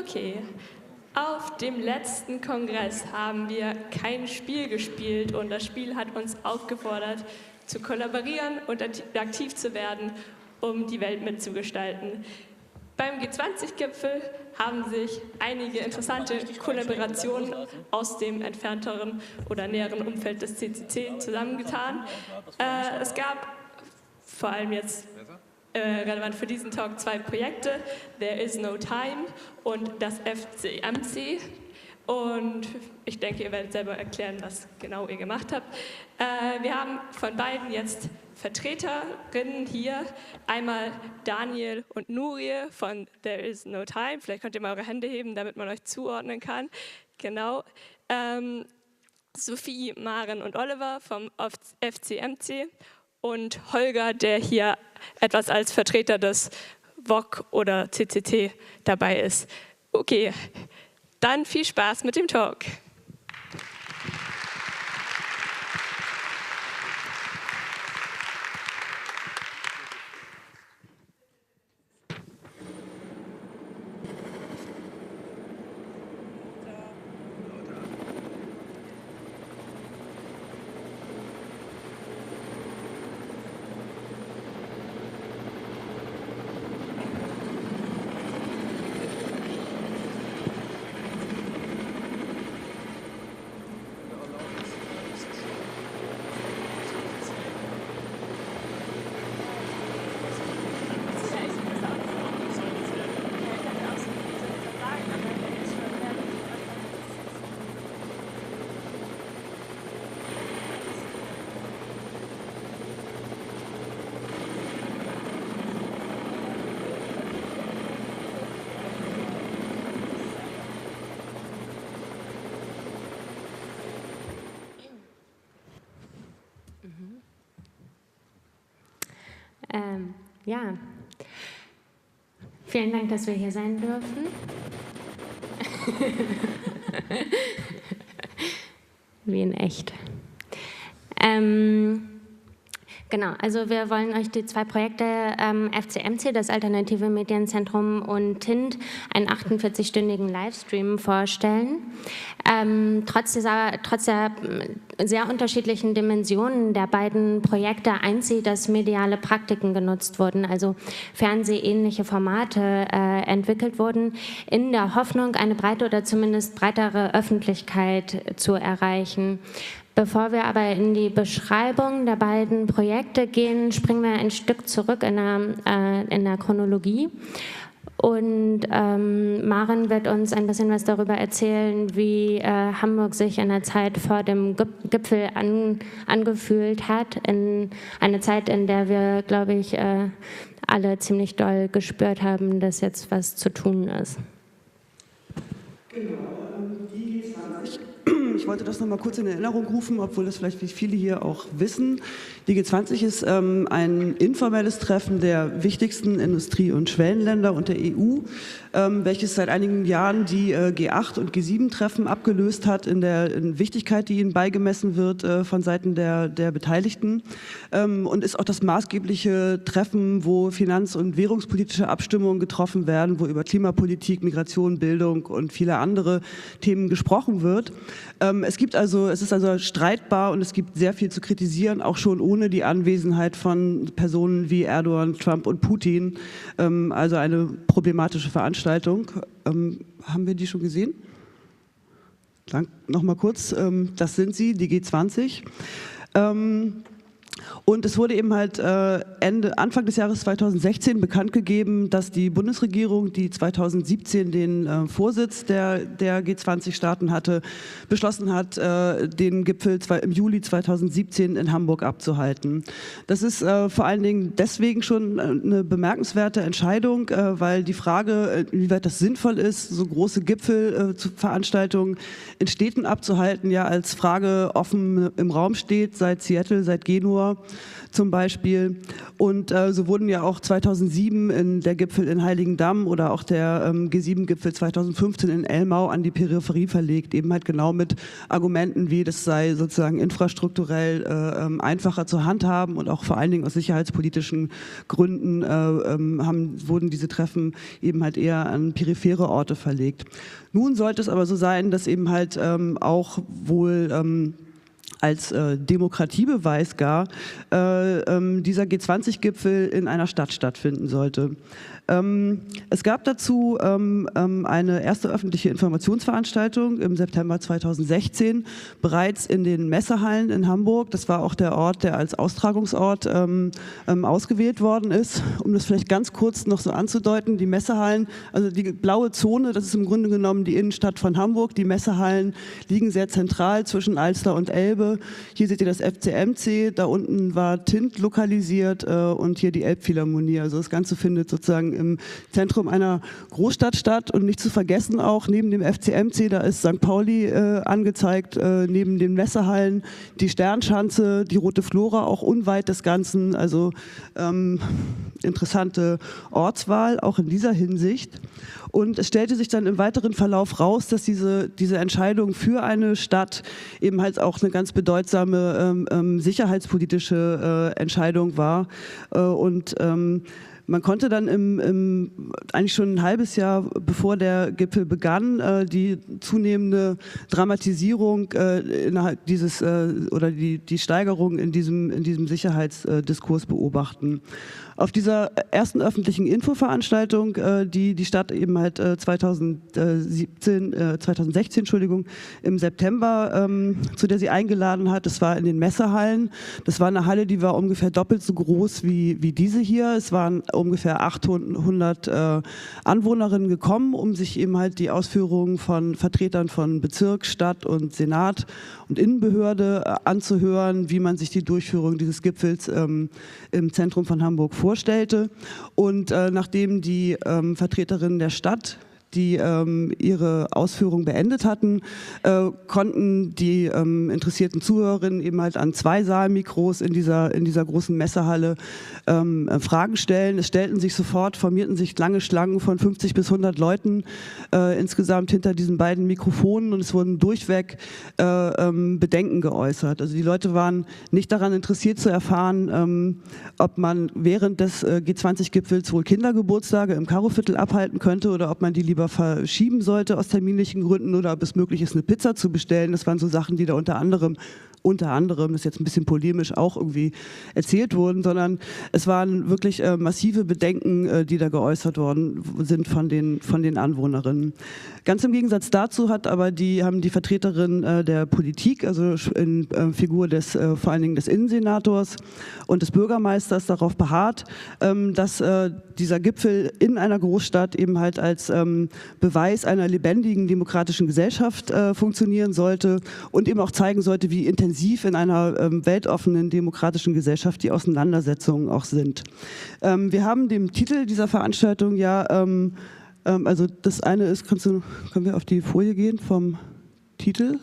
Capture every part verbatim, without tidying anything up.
Okay, auf dem letzten Kongress haben wir kein Spiel gespielt und das Spiel hat uns aufgefordert, zu kollaborieren und aktiv zu werden, um die Welt mitzugestalten. Beim G zwanzig Gipfel haben sich einige interessante Kollaborationen aus dem entfernteren oder näheren Umfeld des C C C zusammengetan. Äh, es gab vor allem jetzt äh, relevant für diesen Talk zwei Projekte, There is no time und das F C M C. Und ich denke, ihr werdet selber erklären, was genau ihr gemacht habt. Äh, wir haben von beiden jetzt Vertreterinnen hier. Einmal Daniel und Nurie von There is no time. Vielleicht könnt ihr mal eure Hände heben, damit man euch zuordnen kann. Genau. Ähm, Sophie, Maren und Oliver vom F C M C. Und Holger, der hier etwas als Vertreter des V O C oder C C T dabei ist. Okay. Dann viel Spaß mit dem Talk. Ähm, ja, vielen Dank, dass wir hier sein dürfen. Wie in echt. Ähm, genau, also wir wollen euch die zwei Projekte ähm, F C M C, das Alternative Medienzentrum, und T I N D, einen achtundvierzig-stündigen Livestream vorstellen. Ähm, trotz, dieser, trotz der sehr unterschiedlichen Dimensionen der beiden Projekte eint sie, dass mediale Praktiken genutzt wurden, also fernsehähnliche Formate äh, entwickelt wurden, in der Hoffnung, eine breite oder zumindest breitere Öffentlichkeit zu erreichen. Bevor wir aber in die Beschreibung der beiden Projekte gehen, springen wir ein Stück zurück in der, äh, in der Chronologie. Und ähm, Maren wird uns ein bisschen was darüber erzählen, wie äh, Hamburg sich in der Zeit vor dem Gipfel an, angefühlt hat. In eine Zeit, in der wir, glaube ich, äh, alle ziemlich doll gespürt haben, dass jetzt was zu tun ist. Genau, die G zwanzig. Ich wollte das noch mal kurz in Erinnerung rufen, obwohl das vielleicht wie viele hier auch wissen. Die G zwanzig ist ähm, ein informelles Treffen der wichtigsten Industrie- und Schwellenländer und der E U, ähm, welches seit einigen Jahren die äh, G acht und G sieben Treffen abgelöst hat in der in Wichtigkeit, die ihnen beigemessen wird äh, von Seiten der, der Beteiligten, ähm, und ist auch das maßgebliche Treffen, wo finanz- und währungspolitische Abstimmungen getroffen werden, wo über Klimapolitik, Migration, Bildung und viele andere Themen gesprochen wird. Ähm, es gibt also, es ist also streitbar und es gibt sehr viel zu kritisieren, auch schon ohne die Anwesenheit von Personen wie Erdogan, Trump und Putin. Ähm, also eine problematische Veranstaltung. Ähm, haben wir die schon gesehen? Dank, noch mal kurz. Ähm, das sind sie, die G zwanzig. Ähm, Und es wurde eben halt äh, Ende, Anfang des Jahres zweitausendsechzehn bekannt gegeben, dass die Bundesregierung, die zweitausendsiebzehn den äh, Vorsitz der, der G zwanzig-Staaten hatte, beschlossen hat, äh, den Gipfel zwei, im Juli zweitausendsiebzehn in Hamburg abzuhalten. Das ist äh, vor allen Dingen deswegen schon eine bemerkenswerte Entscheidung, äh, weil die Frage, inwieweit das sinnvoll ist, so große Gipfelveranstaltungen in Städten abzuhalten, ja als Frage offen im Raum steht, seit Seattle, seit Genua. vor, zum Beispiel. Und äh, so wurden ja auch zweitausendsieben in der Gipfel in Heiligendamm oder auch der ähm, G sieben Gipfel zweitausendfünfzehn in Elmau an die Peripherie verlegt, eben halt genau mit Argumenten wie, das sei sozusagen infrastrukturell äh, ähm, einfacher zu handhaben und auch vor allen Dingen aus sicherheitspolitischen Gründen äh, ähm, haben, wurden diese Treffen eben halt eher an periphere Orte verlegt. Nun sollte es aber so sein, dass eben halt ähm, auch wohl ähm, als äh, Demokratiebeweis gar äh, ähm, dieser G zwanzig Gipfel in einer Stadt stattfinden sollte. Ähm, es gab dazu ähm, ähm, eine erste öffentliche Informationsveranstaltung im September zweitausendsechzehn, bereits in den Messehallen in Hamburg. Das war auch der Ort, der als Austragungsort ähm, ähm, ausgewählt worden ist. Um das vielleicht ganz kurz noch so anzudeuten, die Messehallen, also die blaue Zone, das ist im Grunde genommen die Innenstadt von Hamburg. Die Messehallen liegen sehr zentral zwischen Alster und Elbe. Hier seht ihr das F C M C, da unten war Tint lokalisiert äh, und hier die Elbphilharmonie. Also das Ganze findet sozusagen im Zentrum einer Großstadt statt und nicht zu vergessen auch neben dem F C M C, da ist Sankt Pauli äh, angezeigt, äh, neben den Messehallen die Sternschanze, die Rote Flora auch unweit des Ganzen, also ähm, interessante Ortswahl auch in dieser Hinsicht. Und es stellte sich dann im weiteren Verlauf raus, dass diese, diese Entscheidung für eine Stadt eben halt auch eine ganz bedeutsame ähm, ähm, sicherheitspolitische äh, Entscheidung war äh, und ähm, man konnte dann im, im, eigentlich schon ein halbes Jahr, bevor der Gipfel begann, äh, die zunehmende Dramatisierung äh, innerhalb dieses äh, oder die, die Steigerung in diesem, in diesem Sicherheitsdiskurs beobachten. Auf dieser ersten öffentlichen Infoveranstaltung, äh, die die Stadt eben halt äh, zweitausendsiebzehn, äh, zweitausendsechzehn, Entschuldigung, im September, ähm, zu der sie eingeladen hat, das war in den Messehallen. Das war eine Halle, die war ungefähr doppelt so groß wie, wie diese hier. Es waren ungefähr achthundert äh, Anwohnerinnen gekommen, um sich eben halt die Ausführungen von Vertretern von Bezirk, Stadt und Senat und Innenbehörde äh, anzuhören, wie man sich die Durchführung dieses Gipfels ähm, im Zentrum von Hamburg vorstellte. Und äh, nachdem die ähm, Vertreterinnen der Stadt die ähm, ihre Ausführung beendet hatten, äh, konnten die ähm, interessierten Zuhörerinnen eben halt an zwei Saalmikros in dieser, in dieser großen Messehalle ähm, äh, Fragen stellen. Es stellten sich sofort, formierten sich lange Schlangen von fünfzig bis hundert Leuten äh, insgesamt hinter diesen beiden Mikrofonen und es wurden durchweg äh, ähm, Bedenken geäußert. Also die Leute waren nicht daran interessiert zu erfahren, ähm, ob man während des äh, G zwanzig Gipfels wohl Kindergeburtstage im Karoviertel abhalten könnte oder ob man die lieber verschieben sollte aus terminlichen Gründen oder ob es möglich ist, eine Pizza zu bestellen. Das waren so Sachen, die da unter anderem, unter anderem, das ist jetzt ein bisschen polemisch, auch irgendwie erzählt wurden, sondern es waren wirklich äh, massive Bedenken, äh, die da geäußert worden sind von den, von den Anwohnerinnen. Ganz im Gegensatz dazu hat aber die, haben die Vertreterinnen äh, der Politik, also in äh, Figur des, äh, vor allen Dingen des Innensenators und des Bürgermeisters darauf beharrt, ähm, dass äh, dieser Gipfel in einer Großstadt eben halt als ähm, Beweis einer lebendigen demokratischen Gesellschaft äh, funktionieren sollte und eben auch zeigen sollte, wie intensiv in einer ähm, weltoffenen demokratischen Gesellschaft die Auseinandersetzungen auch sind. Ähm, wir haben dem Titel dieser Veranstaltung ja, ähm, ähm, also das eine ist, kannst du, können wir auf die Folie gehen vom Titel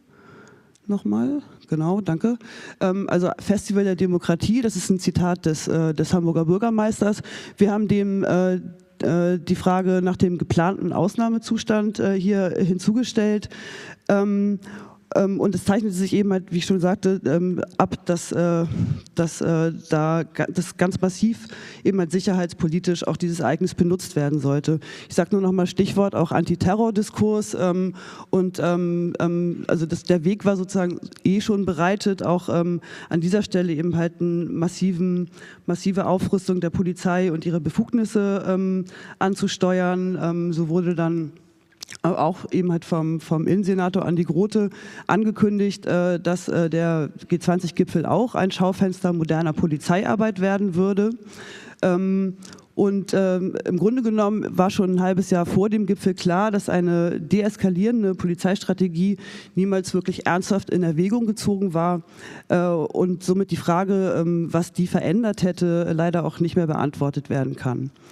nochmal? Genau, danke. Ähm, also Festival der Demokratie, das ist ein Zitat des, äh, des Hamburger Bürgermeisters. Wir haben dem äh, die Frage nach dem geplanten Ausnahmezustand äh, hier hinzugestellt. Ähm, ähm, und es zeichnete sich eben halt, wie ich schon sagte, ähm, ab, dass, äh, dass äh, da das ganz massiv eben halt sicherheitspolitisch auch dieses Ereignis benutzt werden sollte. Ich sage nur noch mal Stichwort auch Antiterrordiskurs ähm, und ähm, ähm, also das, der Weg war sozusagen eh schon bereitet, auch ähm, an dieser Stelle eben halt eine massiven, massive Aufrüstung der Polizei und ihre Befugnisse ähm, anzusteuern. Ähm, so wurde dann auch eben halt vom, vom Innensenator Andi Grote angekündigt, äh, dass äh, der G zwanzig Gipfel auch ein Schaufenster moderner Polizeiarbeit werden würde. Ähm, Und ähm, im Grunde genommen war schon ein halbes Jahr vor dem Gipfel klar, dass eine deeskalierende Polizeistrategie niemals wirklich ernsthaft in Erwägung gezogen war äh, und somit die Frage, ähm, was die verändert hätte, leider auch nicht mehr beantwortet werden kann.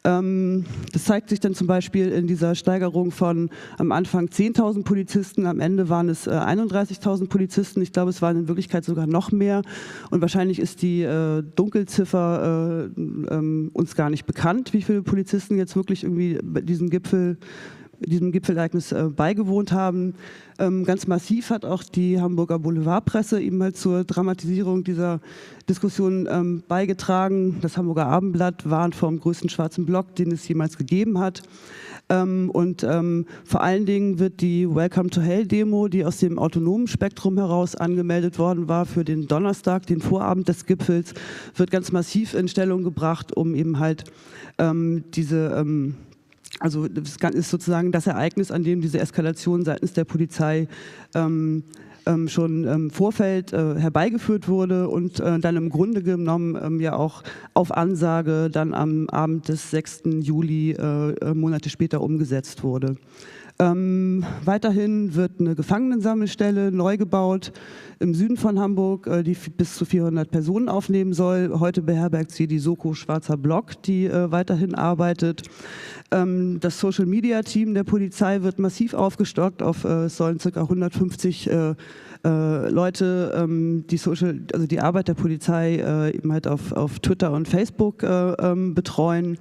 Ähm, das zeigt sich dann zum Beispiel in dieser Steigerung von am Anfang zehntausend Polizisten, am Ende waren es äh, einunddreißigtausend Polizisten. Ich glaube, es waren in Wirklichkeit sogar noch mehr und wahrscheinlich ist die äh, Dunkelziffer äh, ähm, uns gar nicht bekannt, wie viele Polizisten jetzt wirklich irgendwie bei diesem Gipfel diesem Gipfelereignis äh, beigewohnt haben. Ähm, ganz massiv hat auch die Hamburger Boulevardpresse eben halt zur Dramatisierung dieser Diskussion ähm, beigetragen. Das Hamburger Abendblatt warnt vor dem größten schwarzen Block, den es jemals gegeben hat. Ähm, und ähm, vor allen Dingen wird die Welcome to Hell Demo, die aus dem autonomen Spektrum heraus angemeldet worden war für den Donnerstag, den Vorabend des Gipfels, wird ganz massiv in Stellung gebracht, um eben halt ähm, diese ähm, Also das ist sozusagen das Ereignis, an dem diese Eskalation seitens der Polizei ähm, ähm, schon im ähm, Vorfeld äh, herbeigeführt wurde und äh, dann im Grunde genommen ähm, ja auch auf Ansage dann am Abend des sechsten Juli, äh, Monate später, umgesetzt wurde. Ähm, weiterhin wird eine Gefangenensammelstelle neu gebaut im Süden von Hamburg, äh, die bis zu vierhundert Personen aufnehmen soll. Heute beherbergt sie die Soko Schwarzer Block, die äh, weiterhin arbeitet. Ähm, das Social-Media-Team der Polizei wird massiv aufgestockt. Auf, äh, es sollen ca. hundertfünfzig äh, äh, Leute ähm, die, Social, also die Arbeit der Polizei äh, eben halt auf, auf Twitter und Facebook äh, ähm, betreuen.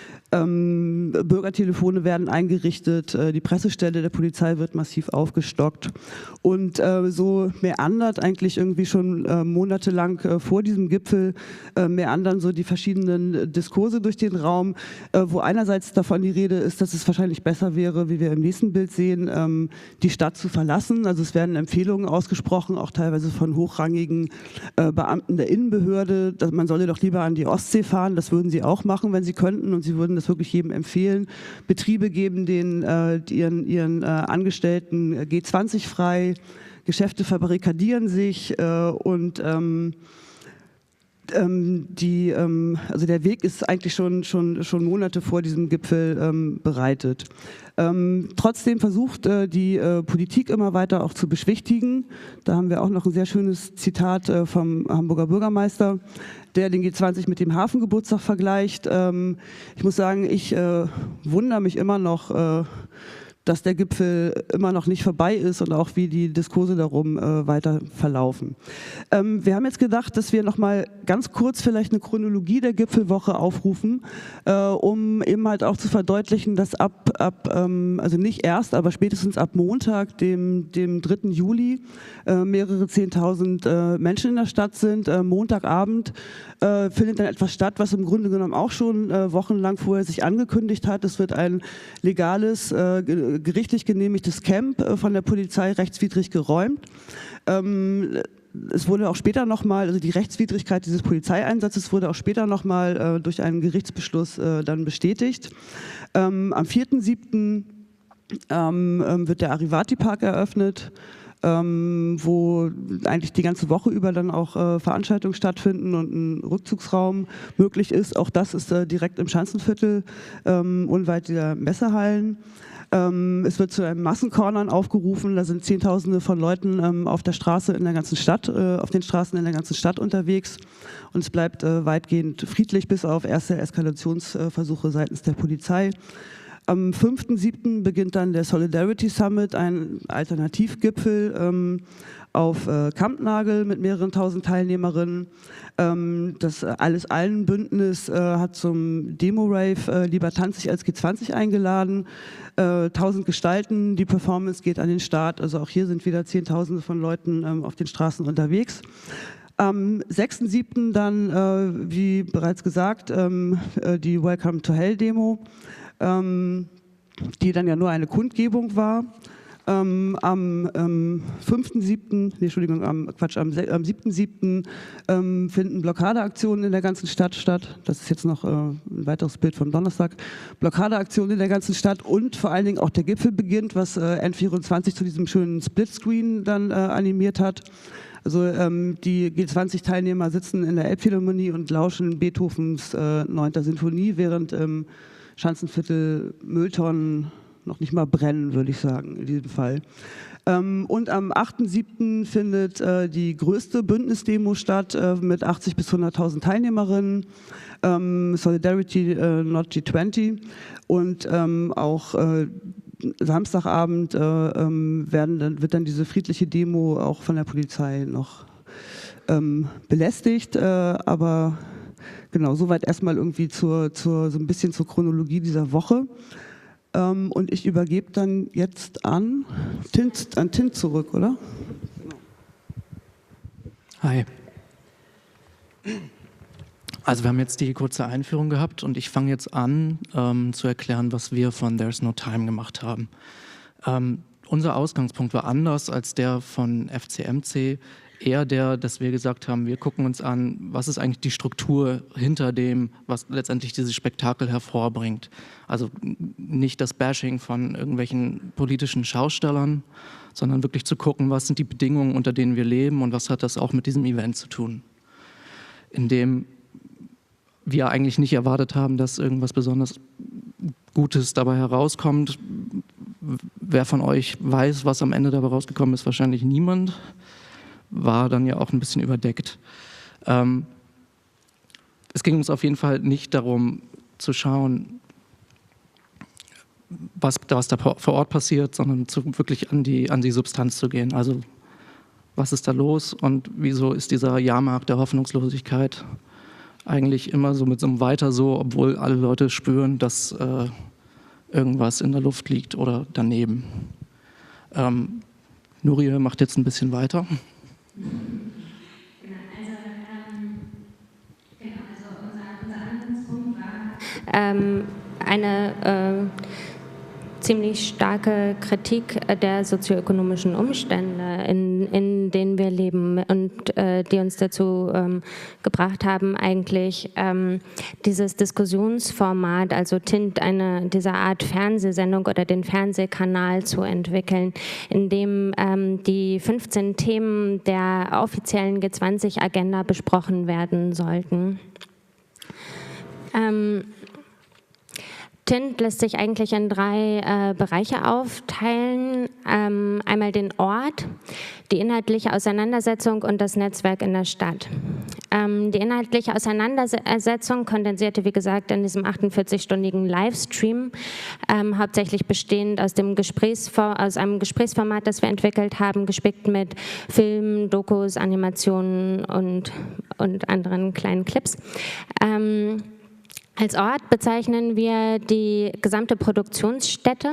Ähm, Bürgertelefone werden eingerichtet, äh, die Pressestelle der Polizei wird massiv aufgestockt und äh, so meandert eigentlich irgendwie schon äh, monatelang äh, vor diesem Gipfel äh, meandern so die verschiedenen Diskurse durch den Raum, äh, wo einerseits davon die Rede ist, dass es wahrscheinlich besser wäre, wie wir im nächsten Bild sehen, ähm, die Stadt zu verlassen. Also es werden Empfehlungen ausgesprochen, auch teilweise von hochrangigen äh, Beamten der Innenbehörde, dass man solle doch lieber an die Ostsee fahren, das würden sie auch machen, wenn sie könnten, und sie würden das wirklich jedem empfehlen. Betriebe geben den äh, ihren, ihren äh, Angestellten G zwanzig frei, Geschäfte verbarrikadieren sich äh, und ähm, ähm, die, ähm, also der Weg ist eigentlich schon, schon, schon Monate vor diesem Gipfel ähm, bereitet. Ähm, trotzdem versucht äh, die äh, Politik immer weiter auch zu beschwichtigen. Da haben wir auch noch ein sehr schönes Zitat äh, vom Hamburger Bürgermeister, der den G zwanzig mit dem Hafengeburtstag vergleicht. Ähm, ich muss sagen, ich äh, wundere mich immer noch, äh, dass der Gipfel immer noch nicht vorbei ist und auch wie die Diskurse darum äh, weiter verlaufen. Ähm, wir haben jetzt gedacht, dass wir noch mal ganz kurz vielleicht eine Chronologie der Gipfelwoche aufrufen, äh, um eben halt auch zu verdeutlichen, dass ab, ab ähm, also nicht erst, aber spätestens ab Montag, dem, dem dritten Juli, äh, mehrere Zehntausend äh, Menschen in der Stadt sind. Äh, Montagabend äh, findet dann etwas statt, was im Grunde genommen auch schon äh, wochenlang vorher sich angekündigt hat. Es wird ein legales, äh, gerichtlich genehmigtes Camp äh, von der Polizei rechtswidrig geräumt. Ähm, es wurde auch später nochmal, also die Rechtswidrigkeit dieses Polizeieinsatzes wurde auch später nochmal äh, durch einen Gerichtsbeschluss äh, dann bestätigt. Ähm, am vierten siebten ähm, ähm, wird der Arivati-Park eröffnet, ähm, wo eigentlich die ganze Woche über dann auch äh, Veranstaltungen stattfinden und ein Rückzugsraum möglich ist. Auch das ist äh, direkt im Schanzenviertel, ähm, unweit der Messehallen. Ähm, es wird zu einem Massencornern aufgerufen, da sind Zehntausende von Leuten ähm, auf der Straße in der ganzen Stadt, äh, auf den Straßen in der ganzen Stadt unterwegs, und es bleibt äh, weitgehend friedlich, bis auf erste Eskalationsversuche seitens der Polizei. Am fünften siebten beginnt dann der Solidarity Summit, ein Alternativgipfel ähm, auf äh, Kampnagel mit mehreren tausend Teilnehmerinnen. Ähm, das Alles-Allen-Bündnis äh, hat zum Demo-Rave äh, Lieber tanz ich als G zwanzig eingeladen. Äh, tausend Gestalten, die Performance geht an den Start. Also auch hier sind wieder Zehntausende von Leuten ähm, auf den Straßen unterwegs. Am sechsten siebten dann, äh, wie bereits gesagt, ähm, äh, die Welcome to Hell Demo, ähm, die dann ja nur eine Kundgebung war. Ähm, am ähm, fünften siebten, nee, Entschuldigung, am, Quatsch, am, am siebten siebten ähm, finden Blockadeaktionen in der ganzen Stadt statt. Das ist jetzt noch äh, ein weiteres Bild von Donnerstag. Blockadeaktionen in der ganzen Stadt und vor allen Dingen auch der Gipfel beginnt, was äh, N vierundzwanzig zu diesem schönen Splitscreen dann äh, animiert hat. Also ähm, die G zwanzig-Teilnehmer sitzen in der Elbphilharmonie und lauschen Beethovens äh, neunter Sinfonie, während im Schanzenviertel Mülltonnen noch nicht mal brennen, würde ich sagen, in diesem Fall. Ähm, und am achten siebten findet äh, die größte Bündnisdemo statt äh, mit achtzig bis hunderttausend Teilnehmerinnen. ähm, Solidarity äh, Not G zwanzig und ähm, auch äh, Samstagabend äh, ähm, werden dann, wird dann diese friedliche Demo auch von der Polizei noch ähm, belästigt, äh, aber genau, soweit erstmal irgendwie zur, zur, so ein bisschen zur Chronologie dieser Woche. Ähm, und ich übergebe dann jetzt an Tint, an Tint zurück, oder? Hi. Also wir haben jetzt die kurze Einführung gehabt und ich fange jetzt an ähm, zu erklären, was wir von There's No Time gemacht haben. Ähm, unser Ausgangspunkt war anders als der von F C M C, eher der, dass wir gesagt haben, wir gucken uns an, was ist eigentlich die Struktur hinter dem, was letztendlich dieses Spektakel hervorbringt. Also nicht das Bashing von irgendwelchen politischen Schaustellern, sondern wirklich zu gucken, was sind die Bedingungen, unter denen wir leben und was hat das auch mit diesem Event zu tun. In dem wir eigentlich nicht erwartet haben, dass irgendwas besonders Gutes dabei herauskommt. Wer von euch weiß, was am Ende dabei rausgekommen ist, wahrscheinlich niemand. War dann ja auch ein bisschen überdeckt. Ähm, es ging uns auf jeden Fall nicht darum zu schauen, was, was da vor Ort passiert, sondern zu, wirklich an die, an die Substanz zu gehen. Also was ist da los und wieso ist dieser Jahrmarkt der Hoffnungslosigkeit eigentlich immer so mit so einem Weiter so, obwohl alle Leute spüren, dass äh, irgendwas in der Luft liegt oder daneben. Ähm, Nurie macht jetzt ein bisschen weiter. Ähm, eine äh, ziemlich starke Kritik der sozioökonomischen Umstände, in, in denen wir leben und äh, die uns dazu ähm, gebracht haben, eigentlich ähm, dieses Diskussionsformat, also Tint, eine dieser Art Fernsehsendung oder den Fernsehkanal zu entwickeln, in dem ähm, die fünfzehn Themen der offiziellen G zwanzig Agenda besprochen werden sollten. Ähm, Tint lässt sich eigentlich in drei äh, Bereiche aufteilen. Ähm, einmal den Ort, die inhaltliche Auseinandersetzung und das Netzwerk in der Stadt. Ähm, die inhaltliche Auseinandersetzung kondensierte, wie gesagt, in diesem achtundvierzig-stündigen Livestream, ähm, hauptsächlich bestehend aus, dem Gesprächsfor- aus einem Gesprächsformat, das wir entwickelt haben, gespickt mit Filmen, Dokus, Animationen und, und anderen kleinen Clips. Ähm, Als Ort bezeichnen wir die gesamte Produktionsstätte.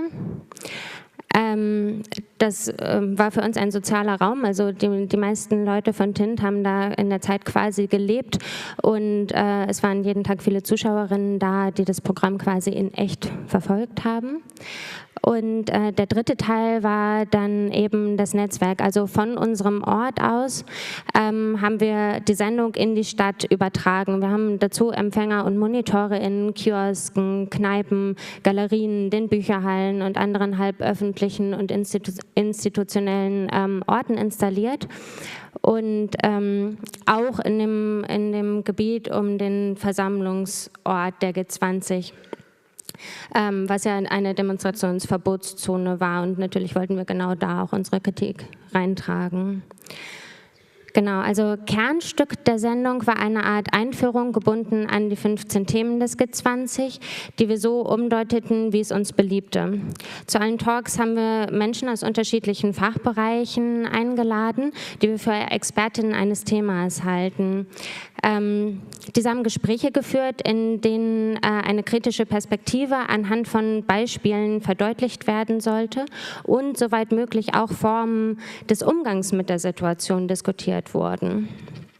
Ähm, das äh, war für uns ein sozialer Raum, also die, die meisten Leute von Tint haben da in der Zeit quasi gelebt und äh, es waren jeden Tag viele Zuschauerinnen da, die das Programm quasi in echt verfolgt haben. Und äh, der dritte Teil war dann eben das Netzwerk. Also von unserem Ort aus ähm, haben wir die Sendung in die Stadt übertragen. Wir haben dazu Empfänger und Monitore in Kiosken, Kneipen, Galerien, den Bücherhallen und anderen halböffentlichen und institu institutionellen ähm, Orten installiert. Und ähm, auch in dem, in dem Gebiet um den Versammlungsort der G zwanzig. Ähm, was ja eine Demonstrationsverbotszone war und natürlich wollten wir genau da auch unsere Kritik reintragen. Genau, also Kernstück der Sendung war eine Art Einführung gebunden an die fünfzehn Themen des G zwanzig, die wir so umdeuteten, wie es uns beliebte. Zu allen Talks haben wir Menschen aus unterschiedlichen Fachbereichen eingeladen, die wir für Expertinnen eines Themas halten. Ähm, diese haben Gespräche geführt, in denen äh, eine kritische Perspektive anhand von Beispielen verdeutlicht werden sollte und soweit möglich auch Formen des Umgangs mit der Situation diskutiert wurden.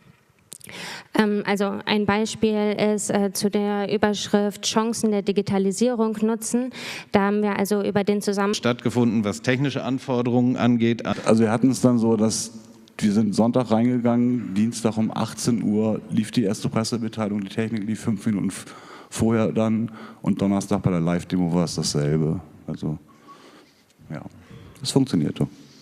Ähm, also ein Beispiel ist äh, zu der Überschrift Chancen der Digitalisierung nutzen. Da haben wir also über den Zusammenhang stattgefunden, was technische Anforderungen angeht. Also wir hatten es dann so, dass wir sind Sonntag reingegangen, Dienstag um achtzehn Uhr lief die erste Pressemitteilung, die Technik lief fünf Minuten vorher dann und Donnerstag bei der Live-Demo war es dasselbe. Also ja, es funktionierte.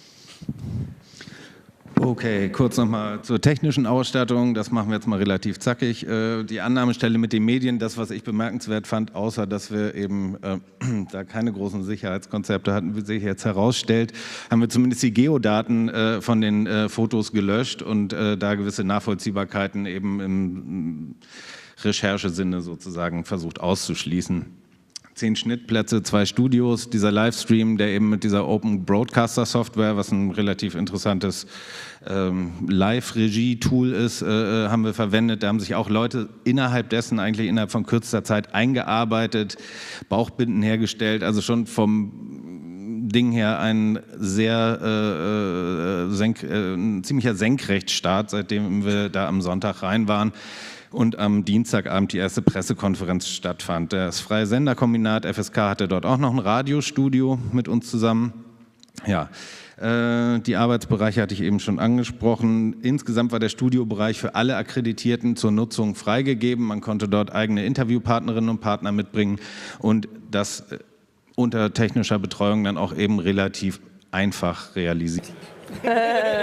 Okay, kurz nochmal zur technischen Ausstattung, das machen wir jetzt mal relativ zackig. Die Annahmestelle mit den Medien, das, was ich bemerkenswert fand, außer dass wir eben äh, da keine großen Sicherheitskonzepte hatten, wie sich jetzt herausstellt, haben wir zumindest die Geodaten äh, von den äh, Fotos gelöscht und äh, da gewisse Nachvollziehbarkeiten eben im Recherchesinne sozusagen versucht auszuschließen. Zehn Schnittplätze, zwei Studios, dieser Livestream, der eben mit dieser Open Broadcaster Software, was ein relativ interessantes ähm, Live-Regie-Tool ist, äh, haben wir verwendet. Da haben sich auch Leute innerhalb dessen eigentlich innerhalb von kürzester Zeit eingearbeitet, Bauchbinden hergestellt, also schon vom Ding her ein sehr äh, senk, äh, ein ziemlicher Senkrechtstart, seitdem wir da am Sonntag rein waren und am Dienstagabend die erste Pressekonferenz stattfand. Das Freie Senderkombinat F S K hatte dort auch noch ein Radiostudio mit uns zusammen. Ja, äh, die Arbeitsbereiche hatte ich eben schon angesprochen. Insgesamt war der Studiobereich für alle Akkreditierten zur Nutzung freigegeben. Man konnte dort eigene Interviewpartnerinnen und Partner mitbringen und das äh, unter technischer Betreuung dann auch eben relativ einfach realisiert. Aber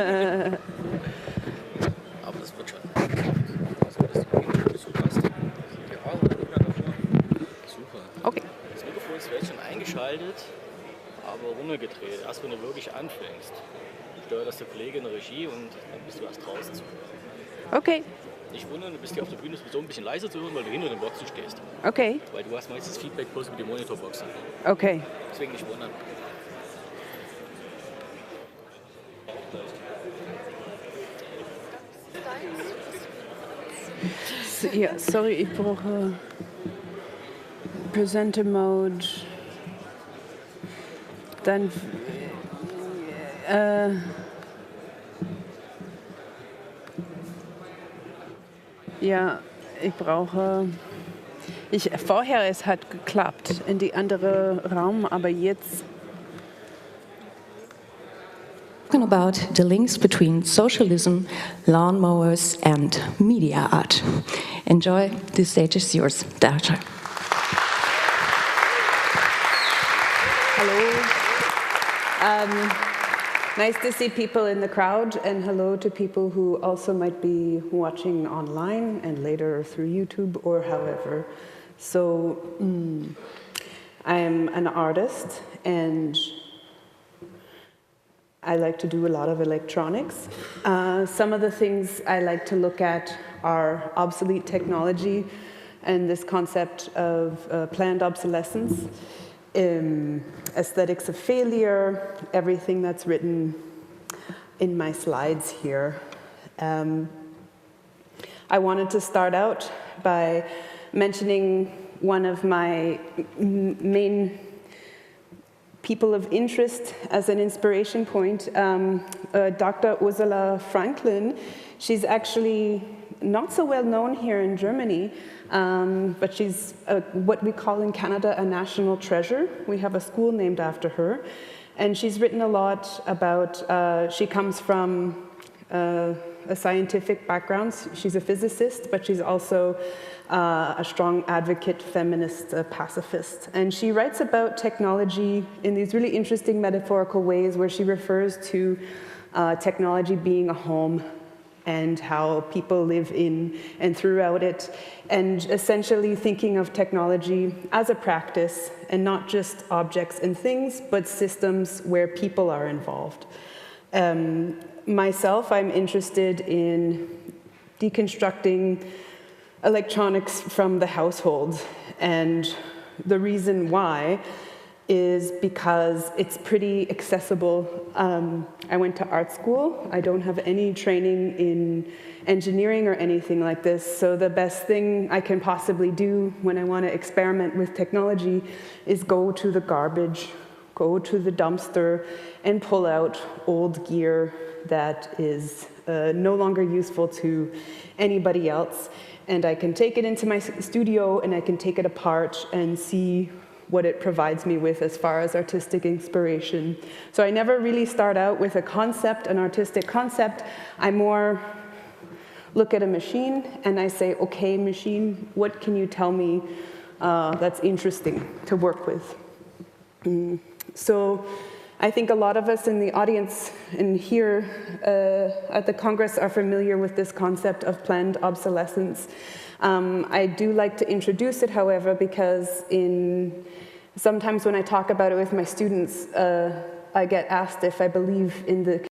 das wird schon. Okay. Das Mikrofon ist vielleicht schon eingeschaltet, aber runtergedreht. Erst wenn du wirklich anfängst, steuert das der Kollege in der Regie und dann bist du erst draußen zu hören. Okay. Nicht wundern, du bist hier auf der Bühne so ein bisschen leiser zu hören, weil du hinter den Boxen stehst. Okay. Weil du hast meistens Feedback bloß mit den Monitorboxen. Okay. Deswegen nicht wundern. So, ja, sorry, ich brauche Presenter Mode. Dann äh, ja, ich brauche ich vorher es hat geklappt in die andere Raum, aber jetzt Talking about the links between socialism, lawnmowers, and media art. Enjoy, the stage is yours, Data. hello. Um, nice to see people in the crowd, and hello to people who also might be watching online and later through YouTube or however. So, mm, I'm an artist and I like to do a lot of electronics. Uh, some of the things I like to look at are obsolete technology and this concept of uh, planned obsolescence, um, aesthetics of failure, everything that's written in my slides here. Um, I wanted to start out by mentioning one of my main people of interest as an inspiration point, um, uh, Doctor Ursula Franklin. She's actually not so well known here in Germany, um, but she's a, what we call in Canada a national treasure. We have a school named after her. And she's written a lot about, uh, she comes from uh, a scientific background. She's a physicist, but she's also Uh, a strong advocate, feminist, uh, pacifist. And she writes about technology in these really interesting metaphorical ways where she refers to uh, technology being a home and how people live in and throughout it, and essentially thinking of technology as a practice and not just objects and things, but systems where people are involved. Um, myself, I'm interested in deconstructing electronics from the household, and the reason why is because it's pretty accessible. Um, I went to art school. I don't have any training in engineering or anything like this, so the best thing I can possibly do when I want to experiment with technology is go to the garbage, go to the dumpster, and pull out old gear that is uh, no longer useful to anybody else. And I can take it into my studio and I can take it apart and see what it provides me with as far as artistic inspiration. So I never really start out with a concept, an artistic concept. I more look at a machine and I say, okay, machine, what can you tell me uh, that's interesting to work with? Mm. So I think a lot of us in the audience and here uh, at the Congress are familiar with this concept of planned obsolescence. Um, I do like to introduce it, however, because in sometimes when I talk about it with my students, uh, I get asked if I believe in the